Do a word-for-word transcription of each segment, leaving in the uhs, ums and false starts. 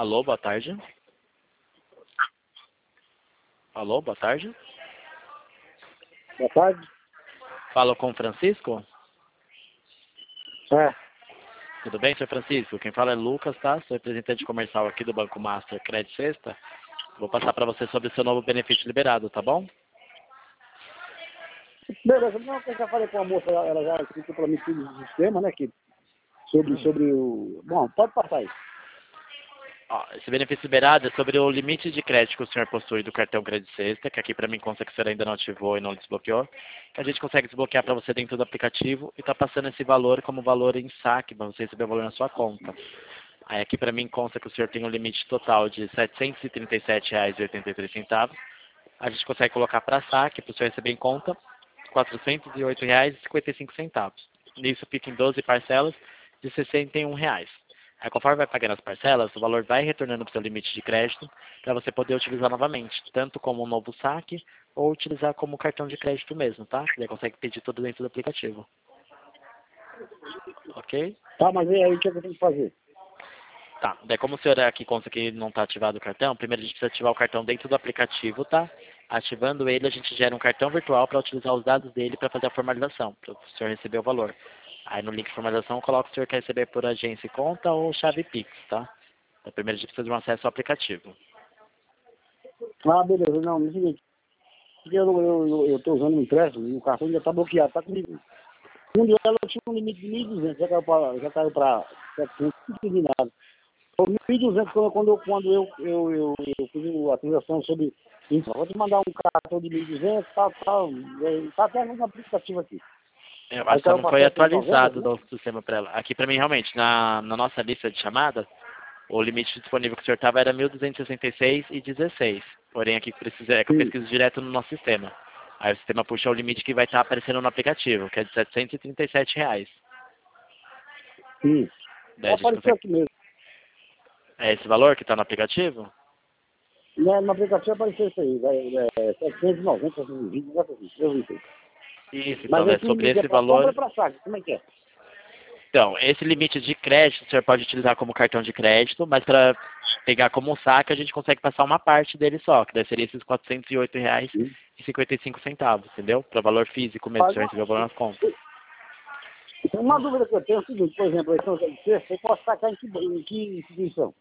Alô, boa tarde. Alô, boa tarde. Boa tarde. Falo com o Francisco? É. Tudo bem, senhor Francisco? Quem fala é Lucas, tá? Sou representante comercial aqui do Banco Master Credit Sexta. Vou passar para você sobre o seu novo benefício liberado, tá bom? Beleza, não, eu já falei com a moça, ela já explicou para mim tudo do sistema, né, que sobre, Hum. sobre o... Bom, pode passar aí. Ó, esse benefício liberado é sobre o limite de crédito que o senhor possui do cartão Credit Sexta, que aqui para mim consta que o senhor ainda não ativou e não desbloqueou, que a gente consegue desbloquear para você dentro do aplicativo e tá passando esse valor como valor em saque para você receber o valor na sua conta. Aí aqui para mim consta que o senhor tem um limite total de setecentos e trinta e sete reais e oitenta e três centavos. A gente consegue colocar para saque para o senhor receber em conta quatrocentos e oito reais e cinquenta e cinco centavos. Nisso fica em doze parcelas de sessenta e um reais. Aí conforme vai pagando as parcelas, o valor vai retornando para o seu limite de crédito para você poder utilizar novamente, tanto como um novo saque ou utilizar como cartão de crédito mesmo, tá? Você consegue pedir tudo dentro do aplicativo. Ok? Tá, mas e aí o que eu tenho que fazer? Tá, daí como o senhor aqui consta que não está ativado o cartão, primeiro a gente precisa ativar o cartão dentro do aplicativo, tá? Ativando ele, a gente gera um cartão virtual para utilizar os dados dele para fazer a formalização, para o senhor receber o valor. Aí no link de formalização, coloca o senhor quer receber por agência e conta ou chave Pix, tá? Então, primeiro a gente precisa de um acesso ao aplicativo. Ah, beleza, não, é o seguinte, porque eu, eu, eu, eu tô usando um empréstimo e o cartão ainda tá bloqueado, tá comigo. Um dia eu tinha um limite de mil e duzentos, já caiu para já caiu para setecentos, não entendi nada. Então, mil e duzentos quando, quando, eu, quando eu, eu, eu, eu fiz a transação sobre isso. Vou te mandar um cartão de mil e duzentos, tá, tá, tá até no aplicativo aqui. Eu Aí acho que caiu não para foi setecentos e noventa, atualizado né? do sistema para ela. Aqui para mim, realmente, na, na nossa lista de chamadas, o limite disponível que o senhor estava era mil duzentos e sessenta e seis e dezesseis. Porém, aqui precisa, é que eu Sim. pesquiso direto no nosso sistema. Aí o sistema puxa o limite que vai estar aparecendo no aplicativo, que é de setecentos e trinta e sete reais. Sim. Daí a gente Apareceu consegue... aqui mesmo. É esse valor que está no aplicativo? No, no aplicativo apareceu isso aí, é, é, setecentos e noventa, setecentos e vinte, não é assim, eu vi isso aí. Isso, então, Mas é esse sobre limite é esse para compra valor. ou para saque? Como é que é? Então, esse limite de crédito o senhor pode utilizar como cartão de crédito, mas para pegar como saque a gente consegue passar uma parte dele só, que daí seria esses quatrocentos e oito reais Sim. e cinquenta e cinco centavos, entendeu? Para valor físico mesmo, se Faz o senhor uma, receber o valor nas contas. uma dúvida que eu tenho é o seguinte, por exemplo, a São José de Sexta, eu posso sacar em que, em que instituição?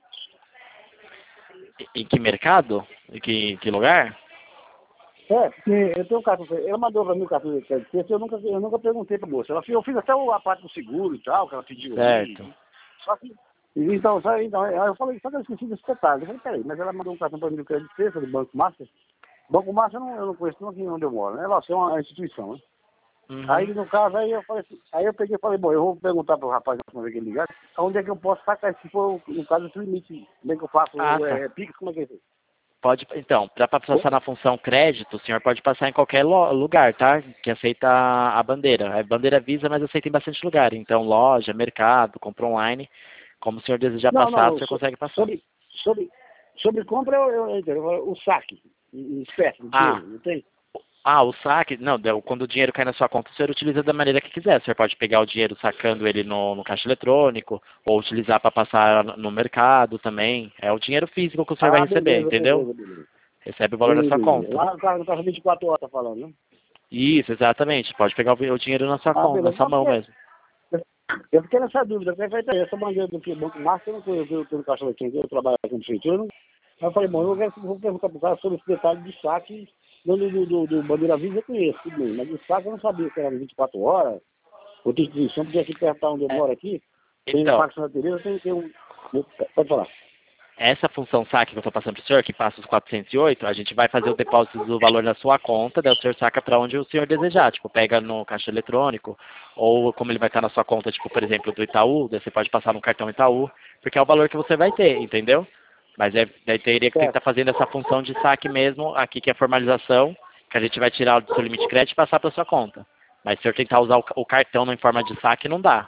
Em que mercado? Em que, em que lugar? É, porque eu tenho um cartão, ela mandou para mim o cartão de crédito, eu nunca, eu nunca perguntei para a moça. Ela, eu fiz até a parte do seguro e tal, que ela pediu Certo. ali. Só que, então, só, então, aí eu falei, só que eu esqueci desse detalhe. Eu falei, peraí, mas ela mandou um cartão para mim do crédito sexta, do Banco Master. Banco Master eu não, eu não conheço não aqui onde eu moro, né? Ela é uma instituição, né? Uhum. Aí, no caso, aí eu falei assim, aí eu peguei e falei, bom, eu vou perguntar para o rapaz na próxima vez que ele ligar, onde é que eu posso sacar, se for, no caso, esse limite, como é que eu faço, Ah, tá. é, Pix, como é que é isso? Pode, então, para passar na função crédito, o senhor pode passar em qualquer lo- lugar, tá? Que aceita a bandeira. A bandeira Visa, mas aceita em bastante lugar. Então, loja, mercado, compra online. Como o senhor desejar Não, passar, o não, senhor so- consegue passar. sobre, sobre, sobre compra, eu, eu, eu, entendo, o saque, em em espécie, de Ah, dinheiro, não tem? ah, o saque, não, deu- quando o dinheiro cai na sua conta, o senhor utiliza da maneira que quiser. O senhor pode pegar o dinheiro sacando ele no, no caixa eletrônico, ou utilizar para passar no mercado também. É o dinheiro físico que o senhor vai Ah, receber, beleza, entendeu? beleza, beleza. Recebe o valor na sua Entendi. conta. Lá no caso, no caso vinte e quatro horas, tá falando, né? Isso, exatamente. Pode pegar o, o dinheiro na sua Ah, conta, na beleza. sua Não, mão porque mesmo. eu fiquei nessa dúvida, perfeito aí, essa bandeira do que Banco Master, eu não conheço, eu tô no caixa eletrônico, eu trabalho aqui no prefeitura, eu não... Aí eu falei, bom, eu quero, vou perguntar pro cara sobre esse detalhe de saque, do, do, do, do Bandeira Visa eu conheço, tudo bem, mas de saque eu não sabia se era vinte e quatro horas, outra instituição, porque aqui perto onde eu É, moro aqui, tem no então, Parque Santa Teresa, tem, tem um... Pode falar. essa função saque que eu estou passando para o senhor, que passa os quatrocentos e oito, a gente vai fazer o depósito do valor na sua conta, daí o senhor saca para onde o senhor desejar, tipo, pega no caixa eletrônico, ou como ele vai estar na sua conta, tipo, por exemplo, do Itaú, daí você pode passar no cartão Itaú, porque é o valor que você vai ter, entendeu? Mas é, daí teria que estar Certo. fazendo essa função de saque mesmo, aqui que é a formalização, que a gente vai tirar do seu limite de crédito e passar para sua conta. Mas se o senhor tentar usar o, o cartão em forma de saque, não dá.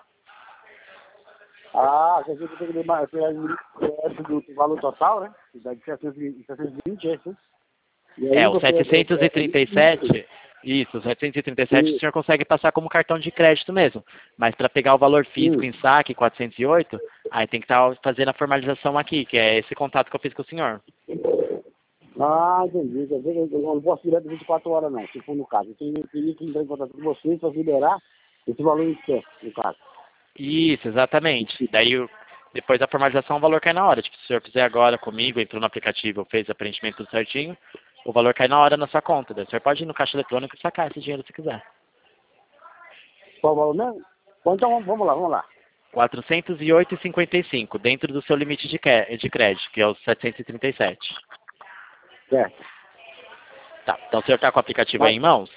Ah, quer dizer que eu tenho que demais, do, do valor total, né? Dá de setecentos e vinte, é isso? E aí É, o você... É, é, setecentos e trinta e é, sete, isso, o setecentos e trinta e sete o senhor consegue passar como cartão de crédito mesmo. Mas para pegar o valor físico Sim. em saque, quatrocentos e oito, Aí tem que estar fazendo a formalização aqui, que é esse contato que eu fiz com o senhor. Ah, entendi. Quer dizer que eu não posso direto vinte e quatro horas, não, se for no caso. Eu tenho, teria que entrar em contato com vocês para liberar esse valor em excesso, no caso. Isso, exatamente. Daí, o- depois da formalização, o valor cai na hora. Tipo, se o senhor fizer agora comigo, entrou no aplicativo, fez a preenchimento tudo certinho, o valor cai na hora na sua conta. Daí o senhor pode ir no caixa eletrônico e sacar esse dinheiro se quiser. Qual o valor mesmo? Bom, então vamos, vamos lá, vamos lá. quatrocentos e oito vírgula cinquenta e cinco, dentro do seu limite de, cre- de crédito, que é os setecentos e trinta e sete. Certo. Tá, então o senhor está com o aplicativo aí Mas- em mãos?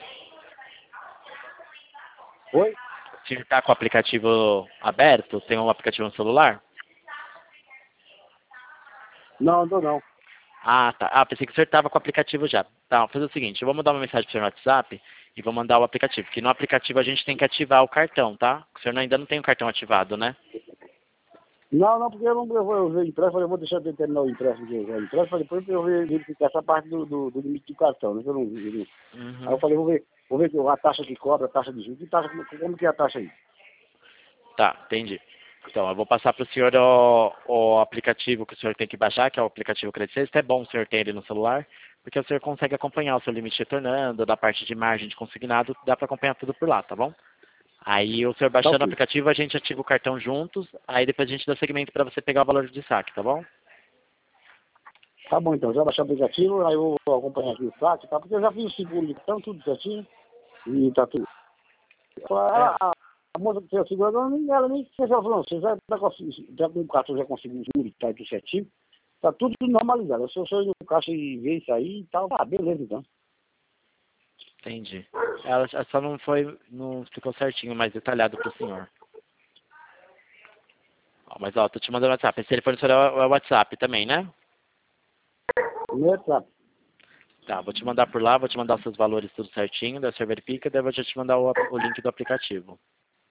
Oi? O senhor está com o aplicativo aberto? Tem um aplicativo no celular? Não, não, não. Ah, tá. Ah, pensei que o senhor estava com o aplicativo já. Tá, vou fazer o seguinte, eu vou mandar uma mensagem para o senhor no WhatsApp e vou mandar o aplicativo, porque no aplicativo a gente tem que ativar o cartão, tá? O senhor ainda não tem o cartão ativado, né? Não, não, porque eu não eu vou eu ver o empréstimo, falei, eu vou deixar de terminar o empréstimo que eu já empréstimo, para depois eu ver- verificar essa parte do, do, do limite do cartão, né? Que eu não, eu não- Aí eu Uhum. falei, vou ver, vou ver que a taxa que cobra, a taxa de juros, que taxa, como como que é a taxa aí? Tá, entendi. Então, eu vou passar para o senhor o, o aplicativo que o senhor tem que baixar, que é o aplicativo Credit Sexta. É bom o senhor ter ele no celular, porque o senhor consegue acompanhar o seu limite retornando, da parte de margem de consignado, dá para acompanhar tudo por lá, tá bom? Aí o senhor Tá baixando o ok. aplicativo, a gente ativa o cartão juntos, aí depois a gente dá seguimento para você pegar o valor de saque, tá bom? Tá bom então, já baixar o aplicativo, aí eu vou acompanhar aqui o saque, tá? Porque eu já fiz o seguro de cartão, tudo certinho, e tá tudo. É, A, a, a moça que fez o seguro, ela nem, ela nem fez, ela falou, não, você já, tá com, já com o cartão já conseguiu o seguro, tá tudo certinho, tá tudo normalizado. Eu só só ir no caixa e ver isso aí e tal, ah, beleza então. entendi. Ela só não foi, não ficou certinho, mais detalhado para o senhor. Ó, mas ó, tô te mandando o WhatsApp. Esse telefone do senhor é o é o WhatsApp também, né? No WhatsApp. Tá, vou te mandar por lá, vou te mandar os seus valores tudo certinho, daí o senhor verifica, daí eu vou já te mandar o, o link do aplicativo.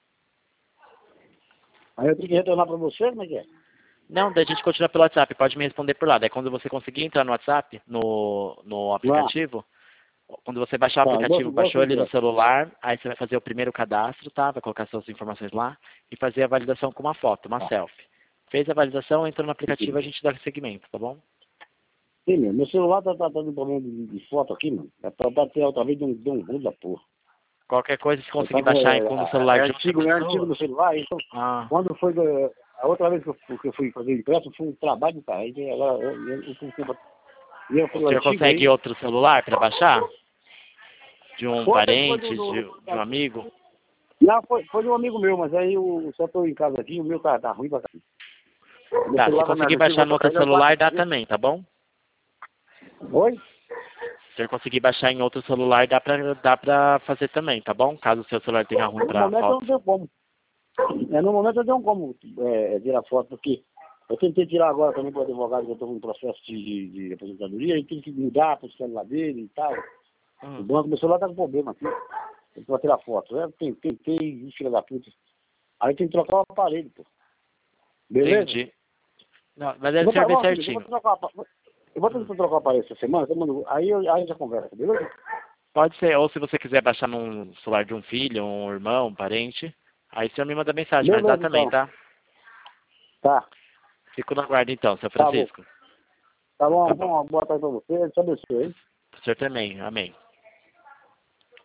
Aí eu tenho que retornar pra você, como é que é? Não, daí a gente continua pelo WhatsApp, pode me responder por lá. Daí quando você conseguir entrar no WhatsApp, no, no Lá, aplicativo, quando você baixar o tá, igual, aplicativo, igual baixou ele sempre no é. celular, aí você vai fazer o primeiro cadastro, tá? Vai colocar suas informações lá e fazer a validação com uma foto, uma Tá. selfie. Fez a validação, entrou no aplicativo, a gente dá seguimento, tá bom? Sim, meu, meu celular tá, tá, tá dando problema de, de foto aqui, mano. É pra bater outra vez de um, de um ruim da porra. Qualquer coisa, se Eu conseguir tava, baixar é, com o é, celular é de outra antigo, é antigo pessoa. no celular, então Ah, quando foi da- a outra vez que eu, que eu fui fazer o empréstimo, foi um trabalho, cara. Aí agora eu, eu, eu, eu, eu, e eu o fui o senhor antigo consegue aí. outro celular para baixar? De um Foi, foi parente, do, do, de, do- de um amigo? não, foi, foi de um amigo meu, mas aí eu só tô em casa aqui, o meu tá, tá ruim pra cá. Meu Tá, se celular tá conseguir merda, eu baixar vou no trocar outro ele, é o quatro. celular, dá também, tá bom? Oi? Se o senhor conseguir baixar em outro celular, dá pra, dá pra fazer também, tá bom? Caso o seu celular tenha ruim No pra momento eu não foto. tenho como. É, no momento eu tenho como é, tirar foto, porque eu tentei tirar agora também para o advogado, que eu estou com um processo de, de, de aposentadoria, e tive que mudar para o celular dele e tal. O Hum, banco, meu celular está com problema aqui. Eu vou tirar foto. Eu tentei, tentei, filha da puta. Aí tem que trocar o aparelho, pô. Beleza? entendi. Não, mas Eu deve vou, servir trocar, eu vou certinho. trocar o apa- eu vou tentar trocar o aparelho essa semana, eu mando- aí, eu, aí a gente já conversa, beleza? Pode ser, ou se você quiser baixar num celular de um filho, um irmão, um parente, aí o senhor me manda mensagem, mas dá Beleza, também, então. tá? Tá, Fico na guarda então, seu tá bom. Francisco. Tá bom, Tá bom. bom, boa tarde para você, te abençoe, hein? O senhor também, amém.